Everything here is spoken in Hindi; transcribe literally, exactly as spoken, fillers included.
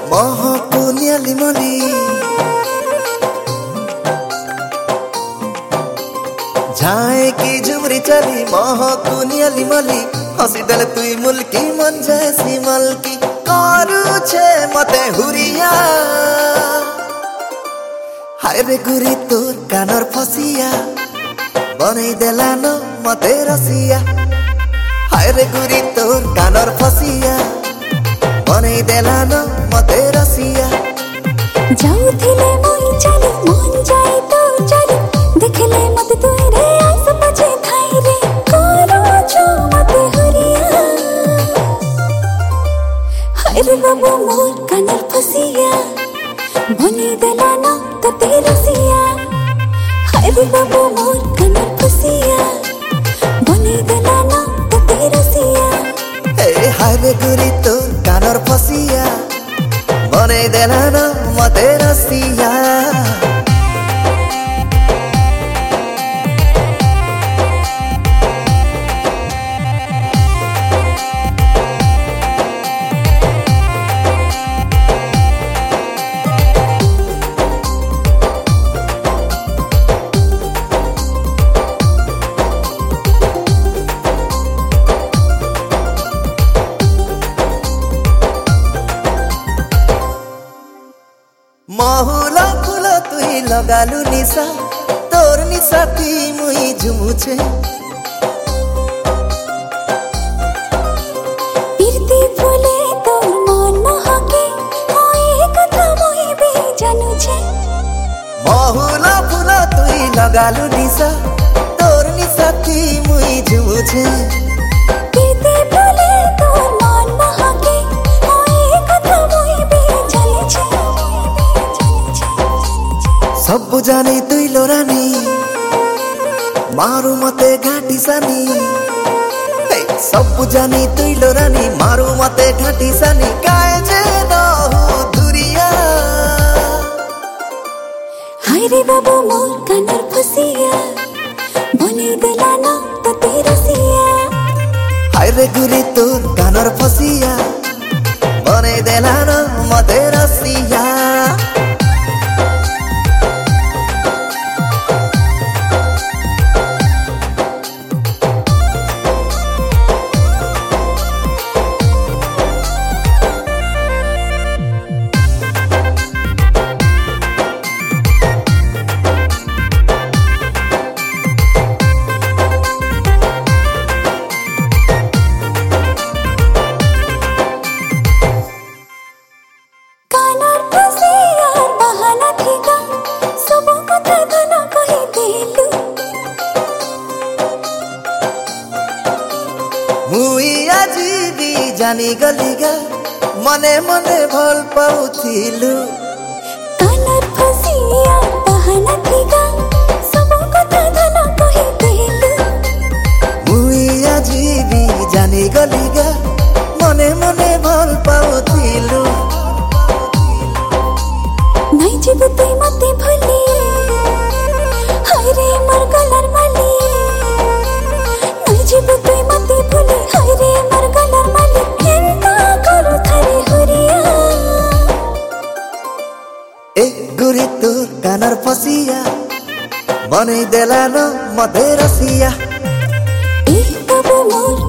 महको नियाली मली झाए की झुमरी चली महको नियाली मली हसी दल तुई मुल्की मन जैसी मलकी करू छे मते हुरिया हाय रे गुरी तोर कानर फसिया बनै देलानो मते रसिया हाय रे गुरी तोर कानर फसिया बनै देलानो मते रसिया जाउथिले मोई चली मन जाई तो चली देखले मते तोरे आस पछे थाई रे करो छो मते हरिया हाय रे बाबू मोर कानर फसिया बनै देलानो तते रसिया हाय रे बाबू मोर कानर फसिया बनै देलानो तते रसिया ए हाय रे गुरी तोर कानर फसिया बनै देलानो मते रसिया महुला फूल तुई लगालु निशा तोर निशा ती मुई झुमुछे पिरती फूले तोर मन महके होई कथा मोई बे जानू छे महुला फूल तुई लगालु निशा तोर निशा ती मुई झुमुछे पिरती फूले तोर मन महके होई कथा मोई बे जानू छे सब जाने तुई लोरानी मारू मते घाटी सानी सब जाने तुई लोरानी मारू मते घाटी सानी काय जे नहु दुरिया हाय रे बाबू मोर कानर फसिया बनै देलानो तते रसिया हाय रे गुरी तोर कानर फसिया बनै देलानो मते रसिया मुई आजी भी जानी गलीगा मने मने भल पाउथिलु कानर फसिया बहाना थिगा सब कथा धन कहि देलु मुई आजी भी जानी गलीगा मने मने भल पाउथिलु नै जीव तुई मते भली हाय रे मोर गलर माली नै जीव तुई मते भली हाय रे मोर गलर माली केनता करू थारे हुरिया ए गुरी तोर कानर फसिया बनै देलानो मते रसिया ए बाबू मोर